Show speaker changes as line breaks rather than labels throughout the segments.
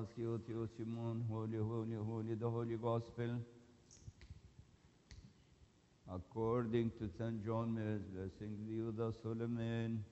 ask you, Theosimon, holy, holy, holy, the Holy Gospel, according to St. John, may his blessing be with us all, amen.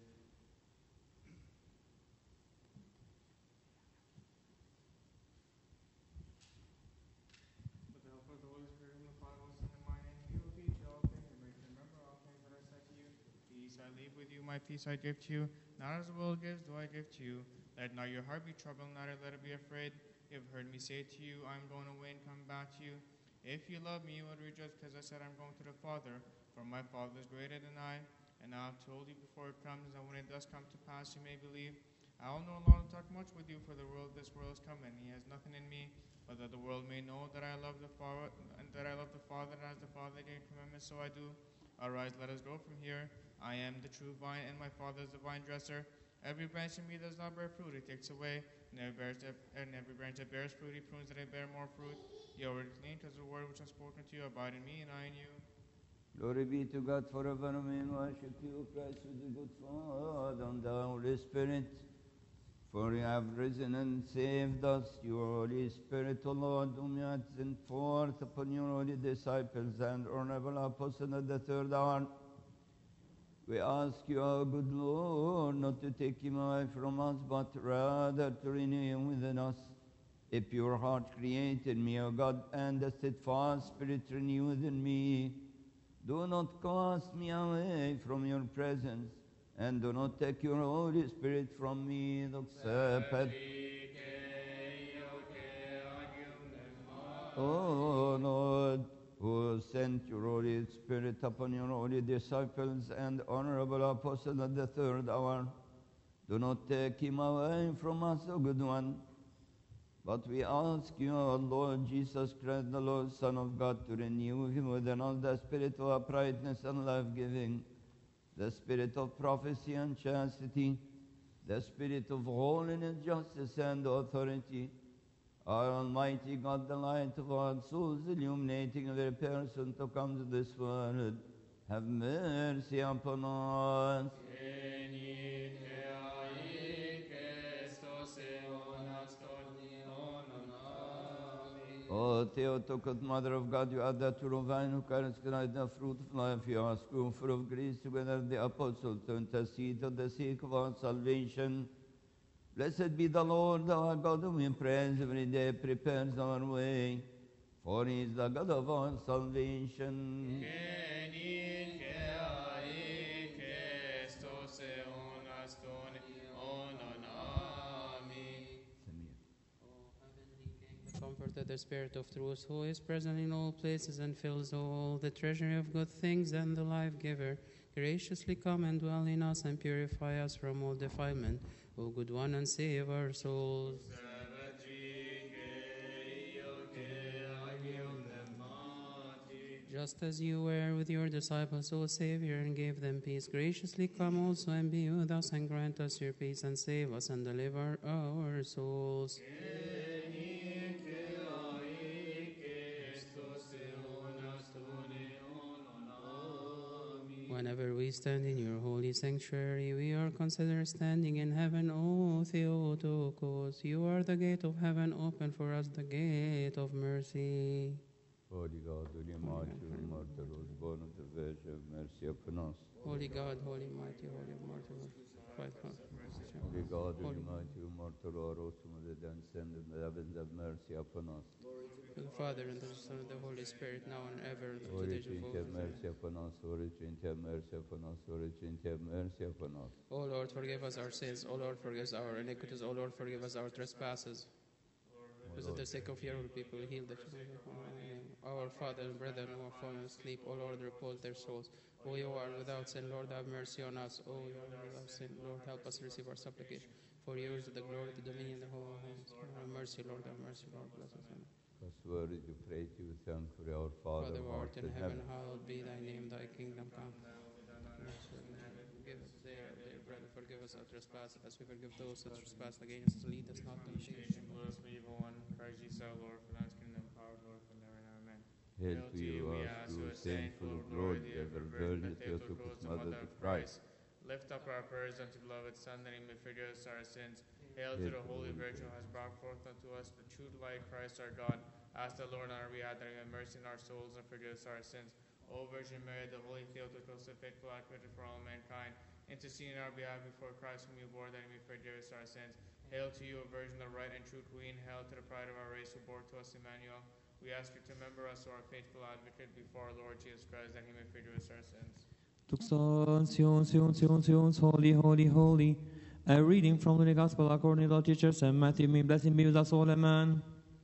With the help of the Holy Spirit and the Father, Son, and my name, He will teach you all things and make you remember all things that I said to you. Peace I leave with you, my peace I give to you. Not as the world gives, do I give to you. Let not your heart be troubled, neither let it be afraid. You have heard me say to you, I am going away and coming back to you. If you love me, you would rejoice, because I said I'm going to the Father, for my Father is greater than I. And I have told you before it comes, and when it does come to pass, you may believe. I will no longer talk much with you, for this world is coming. He has nothing in me, but that the world may know that I love the Father, and that I love the Father, and as the Father gave commandments, so I do. Arise, let us go from here. I am the true vine, and my Father is the vine dresser. Every branch in me does not bear fruit, he takes away. And every branch that bears fruit, he prunes that I bear more fruit. You are already clean, because the word which I have spoken to you abide in me, and I in you.
Glory be to God forever, amen. Worship you, Christ, with the good Father and the Holy Spirit. For you have risen and saved us, your Holy Spirit, O Lord, whom you had sent forth upon your holy disciples and honorable apostles at the third hour. We ask you, O good Lord, not to take him away from us, but rather to renew him within us. A pure heart create in me, O God, and a steadfast spirit renew within me. Do not cast me away from your presence, and do not take your Holy Spirit from me. O Lord, who sent your Holy Spirit upon your holy disciples and honorable apostles at the third hour, do not take him away from us, O good one. But we ask you, O Lord Jesus Christ, the Lord, Son of God, to renew him within us the spirit of uprightness and life-giving, the spirit of prophecy and chastity, the spirit of holiness, justice, and authority. Our Almighty God, the light of our souls, illuminating every person to come to this world, have mercy upon us. O Theotokos, Mother of God, you are the true vine who carries Christ, the fruit of life. You ask you, full of grace, together the apostles, to intercede for the sake of our salvation. Blessed be the Lord our God, whom we praise every day, prepares our way, for he is the God of our salvation.
Comforted the Spirit of truth, who is present in all places and fills all the treasury of good things, and the life-giver, graciously come and dwell in us and purify us from all defilement. O good one, and save our souls. Just as you were with your disciples, O Savior, and gave them peace, graciously come also and be with us, and grant us your peace, and save us, and deliver our souls. Whenever we stand in your holy sanctuary, we are considered standing in heaven, O Theotokos. You are the gate of heaven, open for us the gate of mercy.
Holy God, holy mighty, immortal, who was born of the Virgin, have mercy upon us.
Holy God, holy mighty, holy immortal, fight for us.
Holy God, holy mighty, immortal, who rose from the dead and ascended to the heavens, have mercy upon us.
To the Father, and to the Son, and the Holy Spirit, now and ever, and to
Holy
the age of
Trinity, have mercy upon us. Holy Trinity, have mercy upon us. Holy Trinity, have mercy upon us.
O Lord, forgive us our sins. O Lord, forgive us our iniquities. O Lord, forgive us our trespasses. For the sake of your people, heal the children. Our Father and brethren who have fallen asleep, O Lord, repose their souls. O you are without sin, Lord, have mercy on us. O you are without sin, Lord, help us receive our supplication. For yours is the glory, the dominion, the whole hands. Have mercy, Lord, have mercy, Lord, bless us. Amen.
Because worthy to pray to you, thankfully, our Father,
Father, who art in heaven, hallowed be thy name, thy kingdom come. Give us their bread, forgive us our trespasses, as we forgive those that trespass against us. Lead us not into temptation.
Bless me, evil one. Christ Jesus, our Lord, for thine is kingdom, power, glory, forever and ever. Amen.
Hail to you, our true, saint, full of glory, ever virgin, Theotokos, Mother of Christ.
Lift up our prayers unto beloved Son, that he may forgive us our sins. Hail to the Holy Virgin who has brought forth unto us the true light, Christ our God. Ask the Lord on our behalf that he may have mercy on our souls and forgive us our sins. O Virgin Mary, the Holy Theotokos, the faithful advocate for all mankind, intercede in our behalf before Christ whom you bore, that he may forgive us our sins. Hail to you, O Virgin, the right and true Queen. Hail to the pride of our race who bore to us Emmanuel. We ask you to remember us, O our faithful advocate, before our Lord Jesus Christ, that he may forgive us our sins.
Tuxon, Sion, Sion, Sion, Sion, holy, holy, holy. A reading from the Gospel according to the teacher St. Matthew. May blessing be with us all, amen.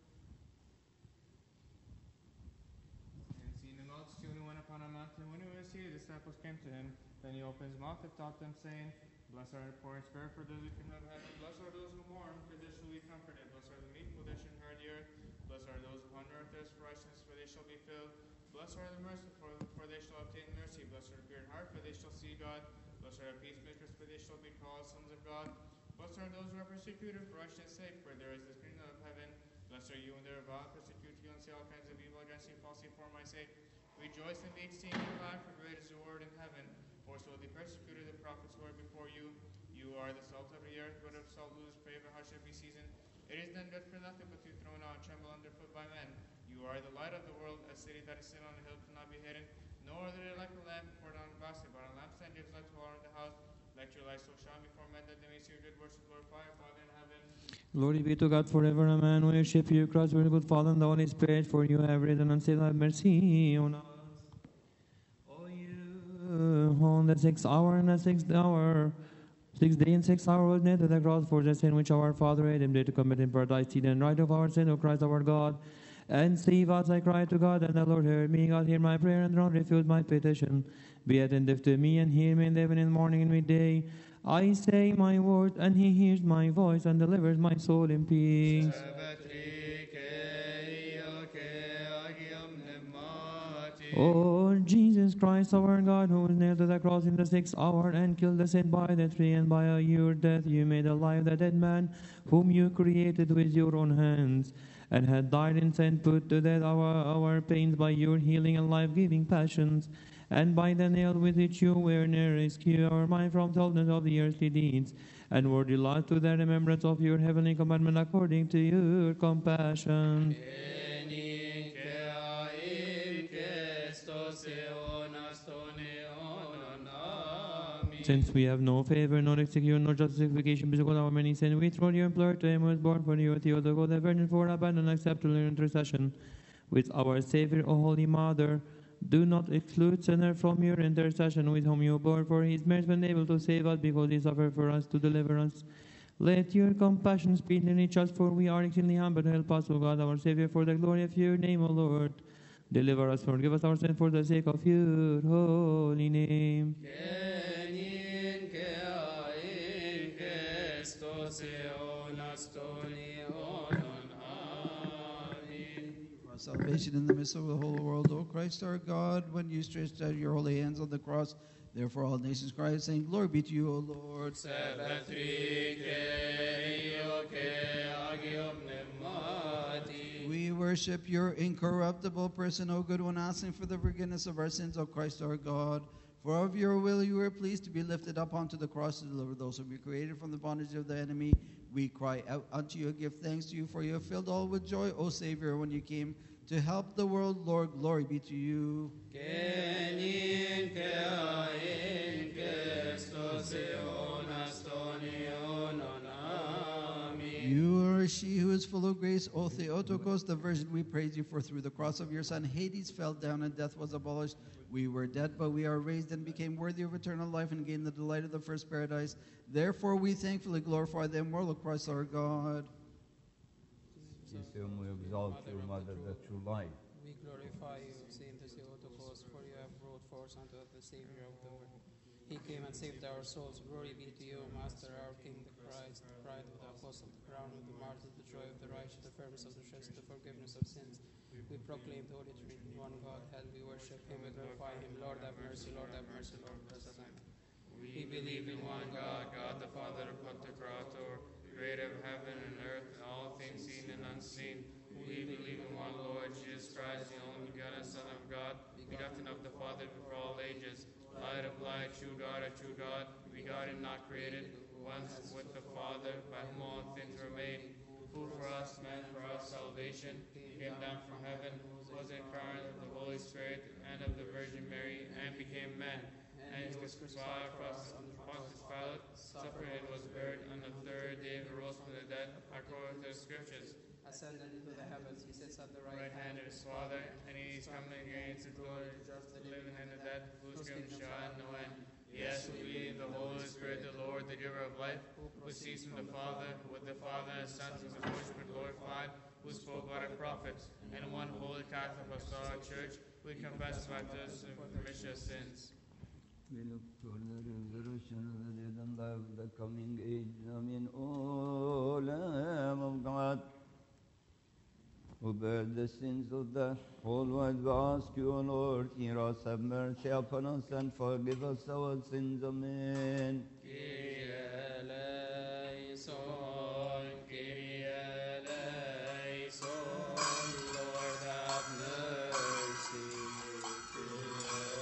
And seeing the multitude who went upon a mountain, when he was seated, the disciples came to him. Then he opened his mouth and taught them, saying, Blessed are the poor in spirit, for those who kingdom of heaven. Blessed are those who mourn, for they shall be comforted. Blessed are the meek, for they shall inherit the earth. Blessed are those who hunger and thirst for righteousness, for they shall be filled. Blessed are the merciful, for they shall obtain mercy. Blessed are the pure in heart, for they shall see God. Blessed are the peacemakers, for they shall be called sons of God. Blessed are those who are persecuted for righteousness' sake, for there is the kingdom of heaven. Blessed are you when they revile, persecute you, and say all kinds of evil against you falsely for my sake. Rejoice and be exceedingly glad, for great is your reward in heaven. For so they persecuted the prophets who were before you. You are the salt of the earth, but if salt loses flavor, how should it be seasoned? It is then good for nothing but to be thrown out and tremble underfoot by men. You are the light of the world. A city that is set on a hill cannot be hidden. Nor are they like a lamp poured on a basket, but a lampstand gives light to all in the house. Let your light so shine before men that they may see your good works and glorify your Father in heaven.
Glory be to God forever, amen. We worship you, Christ, very good Father, and the Holy Spirit, for you have risen and saved, have mercy on us. O you, on the 6th hour and the 6th hour, 6th day and 6th hour was nailed to the cross for the sin which our Father had him to commit in paradise, seed and right of our sin, O Christ our God. And save us, I cried to God, and the Lord heard me. God, hear my prayer, and do not refuse my petition. Be attentive to me, and hear me in the evening, in the morning, and midday. I say my word, and he hears my voice, and delivers my soul in peace. O Jesus Christ, our God, who was nailed to the cross in the 6th hour, and killed the sin by the tree, and by your death you made alive the dead man, whom you created with your own hands, and had died in sin, put to death our pains by your healing and life-giving passions, and by the nail with which you were near rescue our mind from dullness of the earthly deeds, and were delighted to the remembrance of your heavenly commandment according to your compassion. Since we have no favor, nor execution, nor justification because of our many sins, we throw you implore to him who is born for you, Theotokos, the Virgin, for abandon and acceptable intercession with our Savior, O Holy Mother. Do not exclude sinner from your intercession with whom you bore, for he is merciful and able to save us, because he suffered for us to deliver us. Let your compassion speedily reach us, for we are exceedingly humbled. Help us, O God, our Savior, for the glory of your name, O Lord. Deliver us, forgive us our sins for the sake of your holy name.
For salvation in the midst of the whole world, O Christ our God, when you stretched out your holy hands on the cross, therefore all nations cry, saying, Glory be to you, O Lord. We worship your incorruptible person, O good one, asking for the forgiveness of our sins, O Christ our God. For of your will you were pleased to be lifted up onto the cross to deliver those whom you created from the bondage of the enemy. We cry out unto you, give thanks to you, for you have filled all with joy, O Savior, when you came to help the world. Lord, glory be to you. You are she who is full of grace, O Theotokos, the Virgin. We praise you, for through the cross of your Son, Hades fell down and death was abolished. We were dead, but we are raised and became worthy of eternal life and gained the delight of the first paradise. Therefore, we thankfully glorify the immortal Christ our God.
Is whom we exalt you, Mother, the true light.
We glorify you, Saint Theotokos, for you have brought forth unto us the Savior of the world. He came and saved our souls. Glory be to you, Master, our King, the Christ, the pride of the apostle, the crown of the martyrs, the joy of the righteous, the firmness of the just, the forgiveness of sins. We proclaim the Holy Trinity, one God, held we worship him, we glorify him. Lord have mercy, Lord have mercy, Lord bless us. Amen.
We believe in one God, God the Father, Pantocrator, creator of heaven and earth, and all things seen and unseen. We believe in one Lord, Jesus Christ, the only begotten Son of God, begotten of the Father before all ages, light of light, true God of true God. We begotten, not created, once with the Father, by whom all things were made, who for us, man, for our salvation, came down from heaven, was incarnate of the Holy Spirit and of the Virgin Mary, and became man, and he was crucified for us under Pontius Pilate, suffered and was buried, on the third day arose from the dead, according to the Scriptures,
ascended into the heavens, he sits at the
right hand of his Father, and he is coming again to glory, just the living and the dead, whose kingdom shall have no end. Yes, we believe in the Holy Spirit, the Lord, the giver of life, who proceeds from the Father, with the Father and the Son, who is the Holy Spirit glorified, who spoke by the prophets, and one holy Catholic Apostolic Church, we confess baptism for the remission of sins.
We look for the resurrection of the dead and life of the coming age. Amen. O Lamb of God, who bear the sins of the whole world, we ask you, O Lord, hear us, have mercy upon us, and forgive us our sins. Amen.
Kyrie eleison, Kyrie eleison, Lord have mercy. Kyrie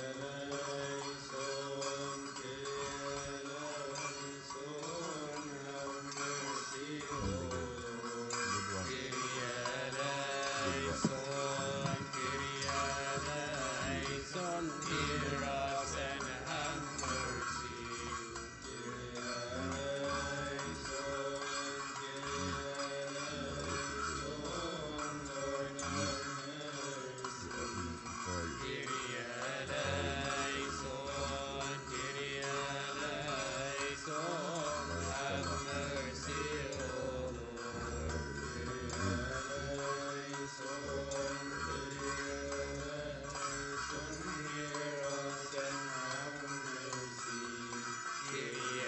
eleison, Kyrie eleison, have mercy, O Lord. Kyrie eleison, Kyrie eleison, hear us and have mercy. Kyrie eleison, Kyrie eleison, Lord have mercy. Kyrie eleison, Kyrie eleison, have mercy, O Lord. Kyrie eleison, Kyrie eleison, hear us and have mercy. Kyrie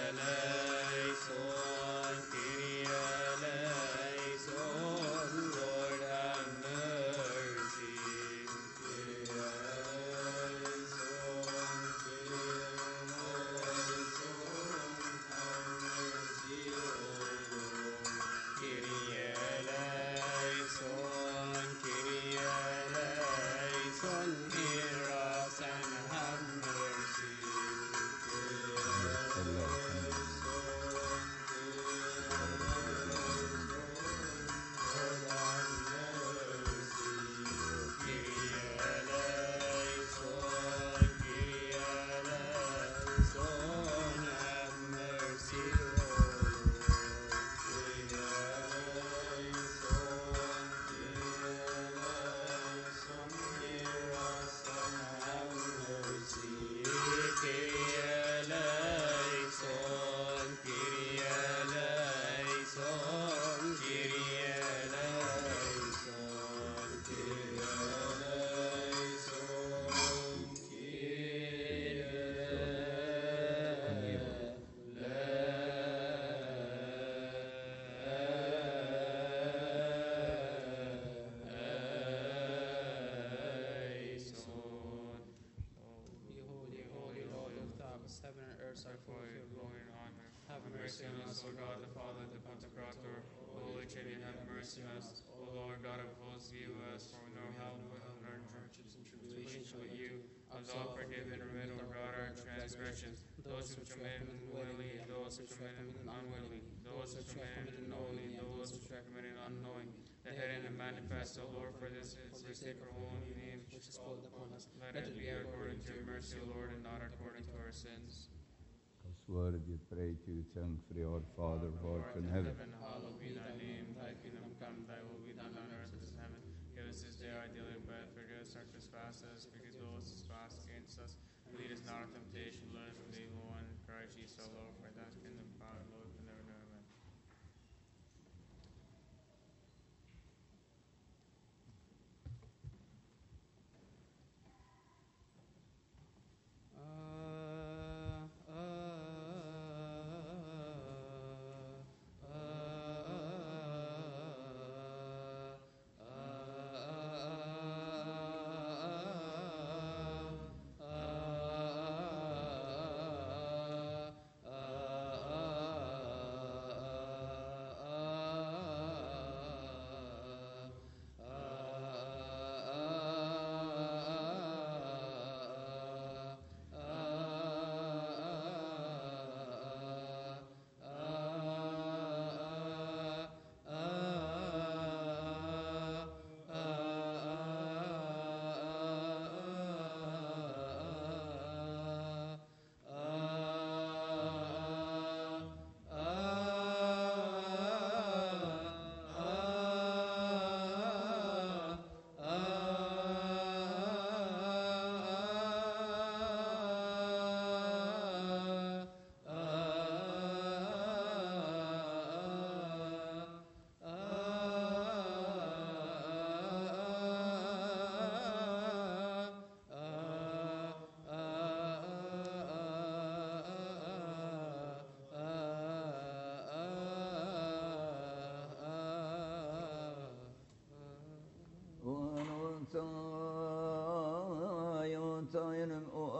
eleison, Kyrie eleison, Lord have mercy. Kyrie eleison, Kyrie eleison, have mercy, O Lord. Kyrie eleison, Kyrie eleison, hear us and have mercy. Kyrie eleison, Lord have mercy. Kyrie eleison, Kyrie eleison, have mercy, O Lord. Kyrie eleison, Kyrie eleison, hear us and have mercy. Kyrie eleison, Kyrie eleison, Kyrie eleison, Kyrie Holy, holy, Lord of Tavis, heaven and earth are full of your glory and honor.
Have mercy on us, O God, the Father, the Pantocrator, Holy Trinity, have mercy on us. O Lord God of hosts, view us, for we know how we have learned hardships and tribulations, but you, absolve, forgive, and remit, O God, our transgressions, those which are committed willingly, and those which are committed unwillingly, those which are committed knowingly, and those which are committed unknowing. The hidden and manifest, O Lord, for this is the sacred holy name
which is called upon us.
Let it be according to your mercy, O Lord, and not according to our sins.
As word you pray to thankfully, our Father who art in heaven.
Hallowed be thy name, thy kingdom come, thy will be done on earth as in heaven. Give us this day our daily bread, forgive us our trespasses, forgive those who trespass against us. Lead us not into temptation, deliver us from the evil one. Christ Jesus our Lord, for thy kingdom, power, and glory, forever and ever. Amen.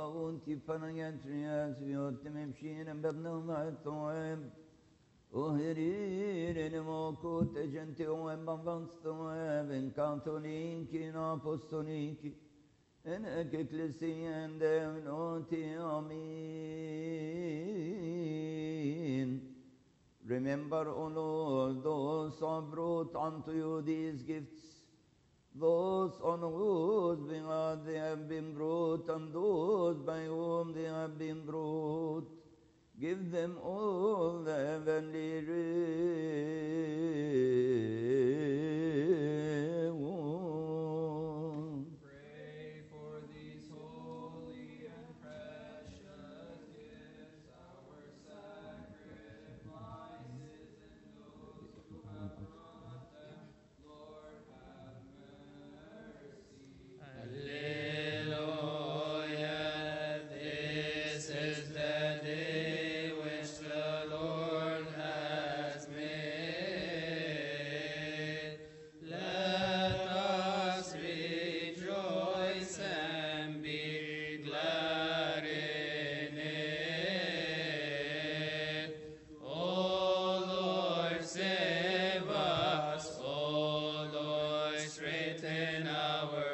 وانتي فنياترياس ويوتم بشين بابنهم الثواب وهرير نموكو تجنتي ومبانس ثواب ان كاثوليكي نابوستوليكي ان اكليسيان ديونوتي امين. Remember, O Lord, those who have brought unto you these gifts, those on whose behalf they have been brought, and those by whom they have been brought. Give them all the heavenly reward.
Pray for these holy and precious gifts, our sacrifices, and those who have brought them. Lord, have mercy.
Hallelujah. This is the day which the Lord has made. Let us rejoice and be glad in it. O Lord, save us. O Lord, straighten our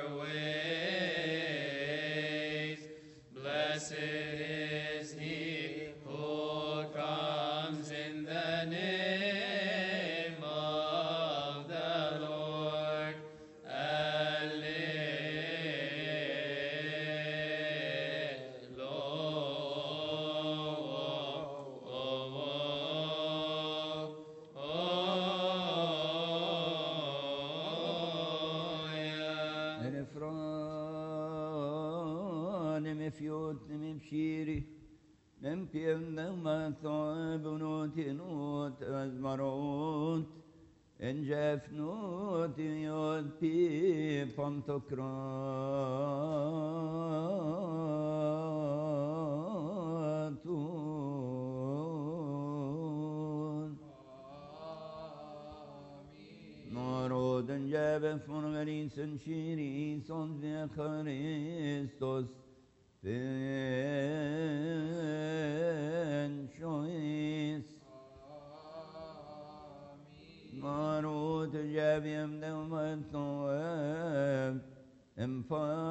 ways. Blessed is he who comes in the name of the Lord. Alleluia.
Erefran mefyot mefshiri nempiem nema thoab notinot azmarot enjefnot yod pi pantokraton. Naroden jäven från verisen Kyri som vi Kristus pensiois. Naroden jäven dömen toeb en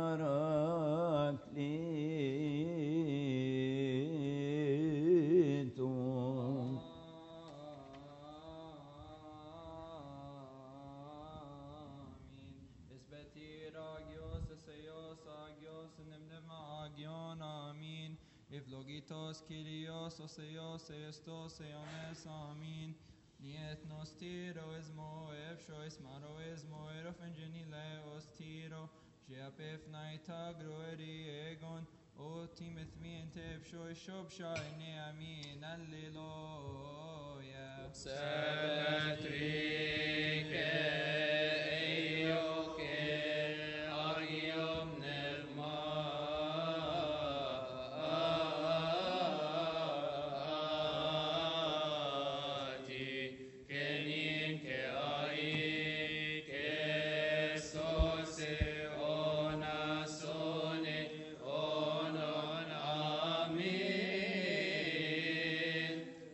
parakliton.
Amin. Esbetir agios, eseios agios, nemnem agion, amin. Evlogitos Kyrios, oseios, estos, eones, amin. Niet nos tiro esmo, efshois maro esmo, erofen genileos tiro, Sheapef naita groeri egon, o timeth mi ente efshoi shobsha ene amin, alleluia.
Sabatrike eioke agium nermati kenin ke ai ke sose onasone onon amin.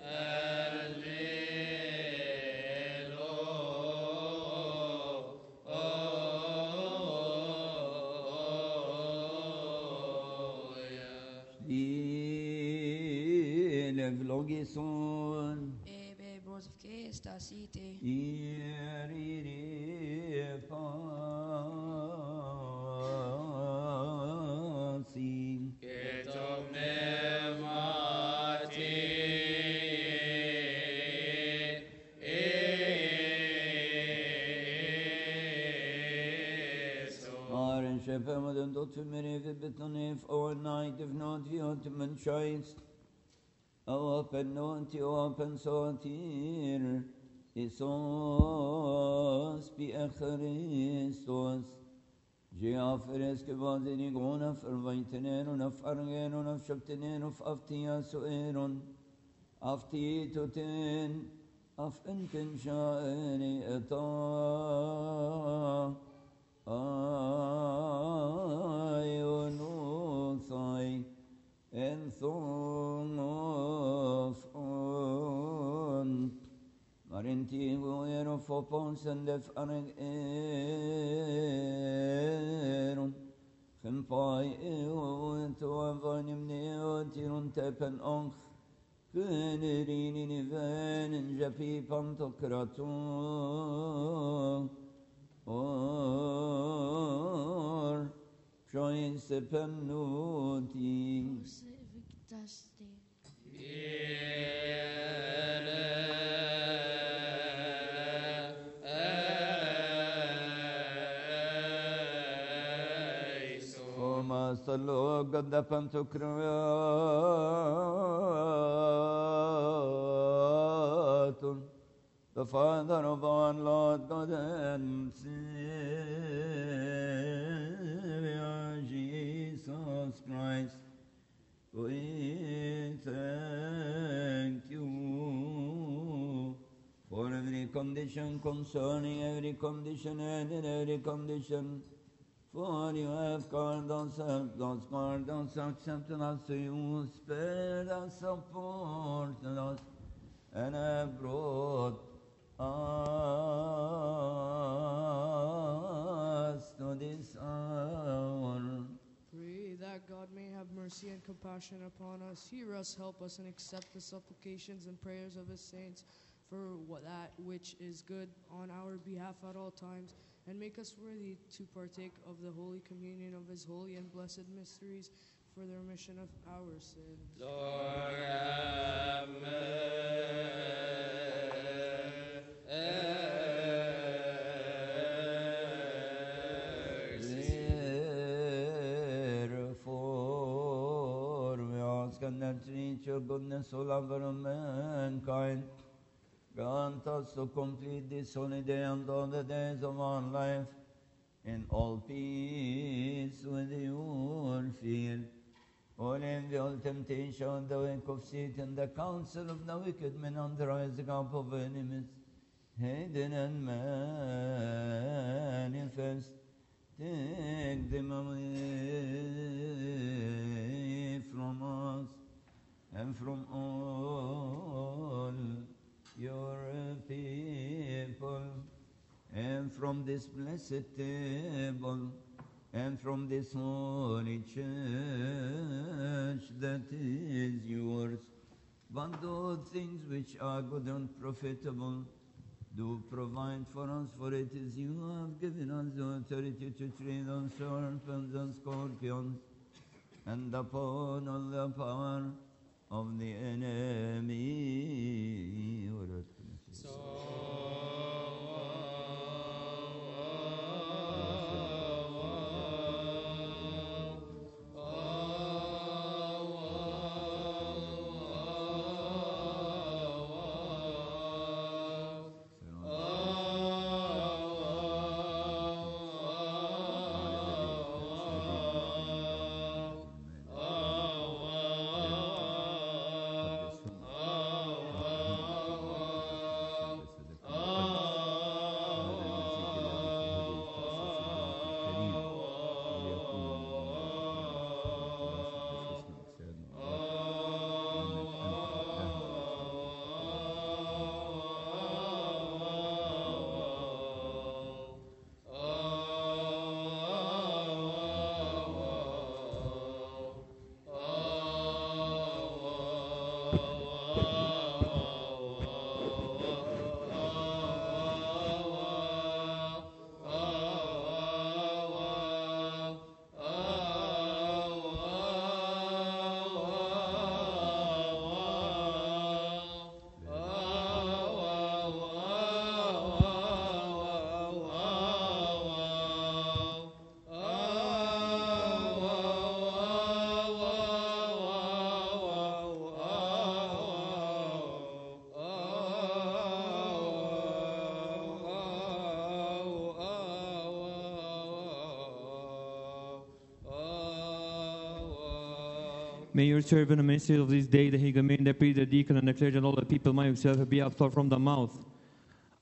Evlogison
Ebe brosvke stasite.
Iriri pasi
Ketom nemati
Aren shefemaden dot fumere vibbetonef all night if not viotimen choice. Open nonti open sotir Isos bi Christos. Geaferes kevadini gona verweitenen auf argen und auf schöptenen auf aftia soeron. Afti toten af enten shaeni eta. Ayonu sai. thon Marinti guero fopons and def aneg eron Gempai eo to avanim neo tirun tepen onch Kunerin in even in Japi pantokraton or join sepenuti. Oma salo gada pantokraton. The Father of our Lord God and Savior Jesus Christ, we thank you for every condition concerning every condition and in every condition. For you have called us, helped us, called us, accepted us, you spared us, supported us, and have brought us to this hour.
Pray that God may have mercy and compassion upon us, hear us, help us, and accept the supplications and prayers of his saints for that which is good on our behalf at all times, and make us worthy to partake of the holy communion of his holy and blessed mysteries for the remission of our sins.
Lord, have
Therefore, we ask and entreat your goodness, O lover of mankind, grant us to complete this holy day and all the days of our life in all peace with your fear. All envy, all temptation, the wake of Satan, the counsel of the wicked men, and the rising up of enemies, hidden and manifest, take them away from us and from all your people, and from this blessed table, and from this holy church that is yours. But those things which are good and profitable, do provide for us, for it is you who have given us the authority to tread on serpents and scorpions, and upon all the power of the enemy.
May your servant and ministry of this day, the Higamin, the priest, the deacon, and the clergy, and all the people might observe be absolved from the mouth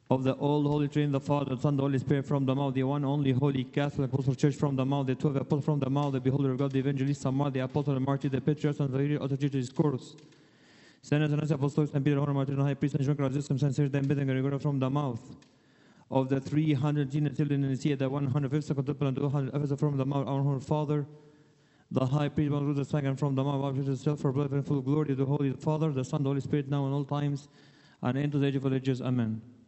of the all holy Trinity, the Father, the Son, the Holy Spirit, from the mouth, the one only holy Catholic Apostle Church, from the mouth, the 12 apostles, from the mouth, the beholder of God, the evangelist, Samar, the apostle, the martyr, the patriarchs, and the leader of the church, Chorus. Senate and apostles, and Peter, Honor, Martin, High Priest, and John Christ, and Saint Cyril, and Bethany, Gregory, from the mouth of the 300 genus in Nicaea, the 150 quadruple, and 200 Ephesus, from the mouth, our Holy Father, the High Priest, one of the second, from the mouth of Jesus himself, for blood and full glory, the Holy Father, the Son, the Holy Spirit, now and all times, and into the age of all ages. Amen.